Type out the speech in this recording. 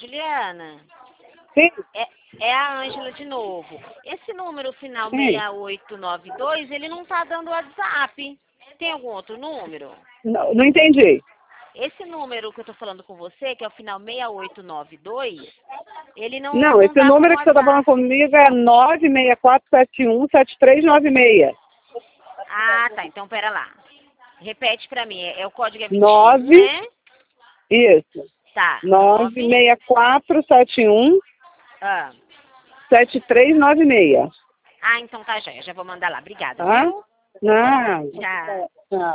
Juliana, Sim, é a Ângela de novo. Esse número final sim. 6892, ele não tá dando WhatsApp. Tem algum outro número? Não entendi. Esse número que eu tô falando com você, que é o final 6892, ele não Não, esse dá como número que você está falando WhatsApp. comigo é 964717396. Ah, tá. Então, pera lá. Repete pra mim. O código é 21, 9, né? isso. Tá. 964717396. Ah. Ah, então tá, joia. Já vou mandar lá. Obrigada, Tá? viu? Não. Tchau. Tá.